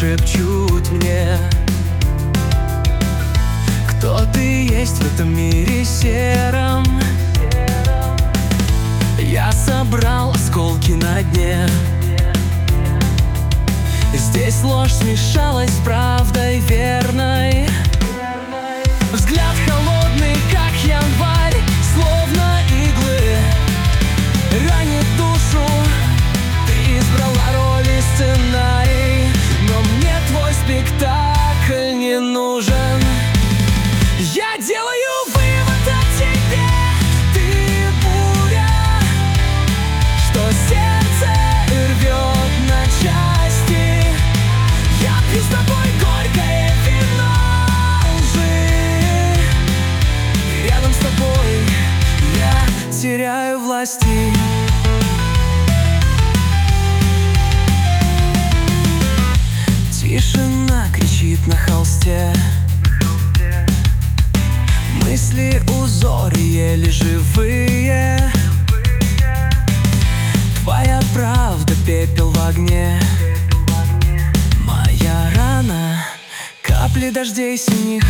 шепчут мне: кто ты есть в этом мире сером. Я собрал осколки на дне. Здесь ложь смешалась с правдой верной. Взгляд холодный, как январь, словно иглы, ранит душу. Ты избрала роль и сценарий, но мне твой спектакль не нужен. Я делаю вывод о тебе: ты буря, что сердце рвет на части. Я пью с тобой горькое вино лжи, и рядом с тобой я теряю власти. Тишина кричит на холсте, мысли узоры еле живые. Твоя правда пепел в огне, моя рана капли дождей синих.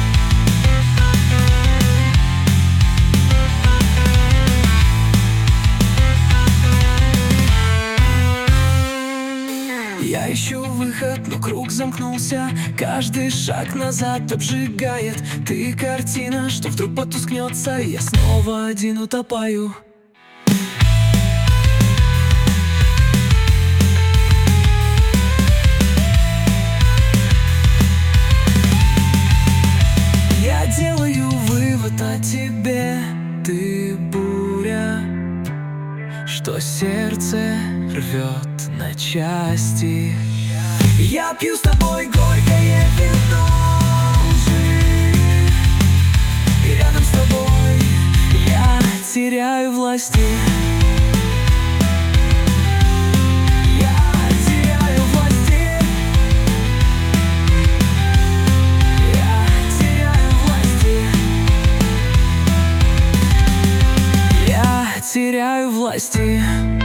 Я ищу выход, но круг замкнулся. Каждый шаг назад обжигает. Ты картина, что вдруг потускнется, и я снова один утопаю. Я делаю вывод о тебе: ты буря, что сердце рвет на части. Я пью с тобой горькое вино лжи, и рядом с тобой я теряю власти. Я теряю власти. Я теряю власти. Я теряю власти.